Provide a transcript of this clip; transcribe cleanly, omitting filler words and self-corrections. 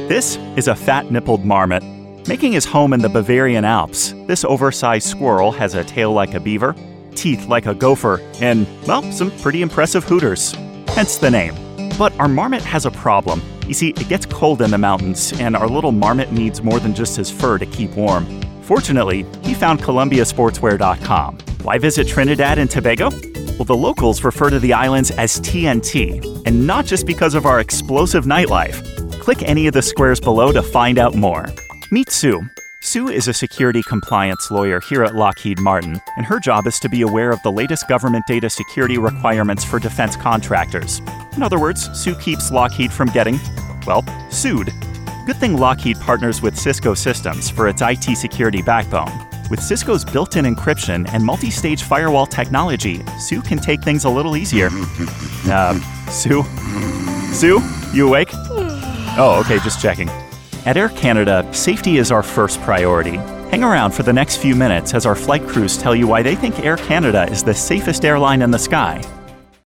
This is a fat-nippled marmot. Making his home in the Bavarian Alps, this oversized squirrel has a tail like a beaver, teeth like a gopher, and, well, some pretty impressive hooters. Hence the name. But our marmot has a problem. You see, it gets cold in the mountains, and our little marmot needs more than just his fur to keep warm. Fortunately, he found ColumbiaSportswear.com. Why visit Trinidad and Tobago? Well, the locals refer to the islands as TNT, and not just because of our explosive nightlife. Click any of the squares below to find out more. Meet Sue. Sue is a security compliance lawyer here at Lockheed Martin, and her job is to be aware of the latest government data security requirements for defense contractors. In other words, Sue keeps Lockheed from getting, well, sued. Good thing Lockheed partners with Cisco Systems for its IT security backbone. With Cisco's built-in encryption and multi-stage firewall technology, Sue can take things a little easier. Sue? Sue? You awake? Oh, okay, just checking. At Air Canada, safety is our first priority. Hang around for the next few minutes as our flight crews tell you why they think Air Canada is the safest airline in the sky.